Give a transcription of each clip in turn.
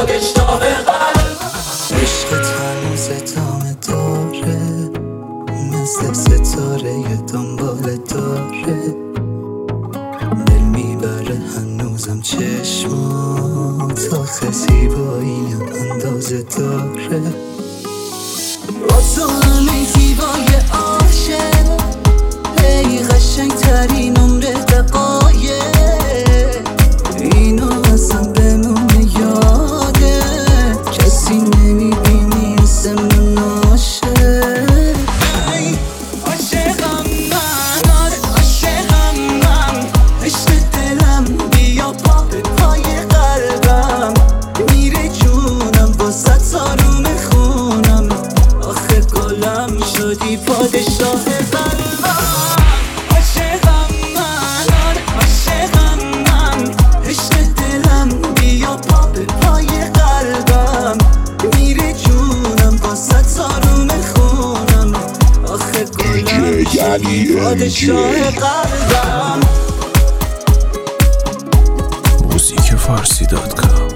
پادشاه قلب. عشقت هنوز ادامه داره، مثل ستاره دنبال داره. دل میبره هنوزم چشمات، آخه زیباییم اندازه داره. با تو همه زیبای عاشق، ای قشنگ ترین عمر دقایق. اینو اصلا بمونه یاده، کسی نمیبینی اسم من عاشق. ای عاشقم من، آره عاشقم من، عشق دلم بیا پا به پای قلبم. میره جونم واسه آروم خونم، آخه گلم شدی پادشاه قلبم. عاشقم من، آره عاشقم من، عشق دلم بیا پا به پای قلبم. میره جونم واسه آروم خونم، آخه گلم شدی پادشاه قلبم. موزیکفارسی.com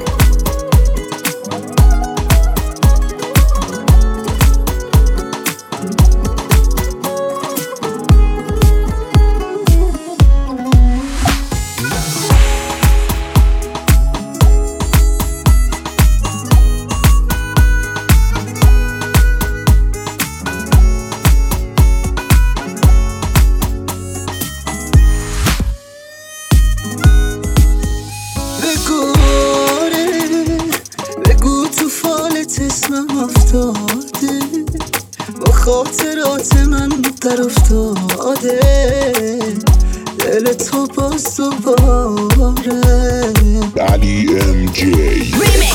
بگو تو فالت اسمم افتاده، با خاطرات من در افتاده. دل تو باز دوباره علی ام جی.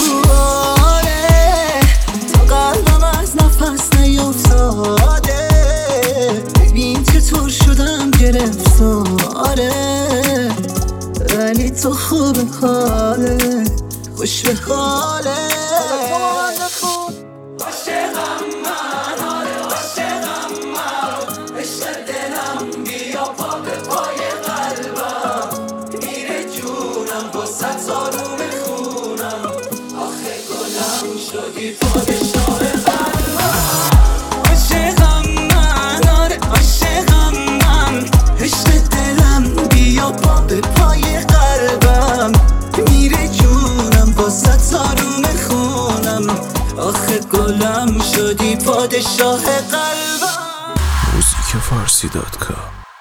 تا قلبم از نفس نیفتاده، ببین چطور شدم گرفتاره. ولی تو خوب حاله، خوش به حاله. عاشقم من، آره عاشقم من، عشق دلم بیا پا به پای قلبم. میره جونم واسه آروم خونم، آخه گلم شدی پادشاه قلبم. عاشقم من، آره عاشقم من، عشق دلم بیا پا به پای قلبم. میره جونم واسه آروم خونم، آخه گلم شدی پادشاه قلبم. موزیکفارسی.com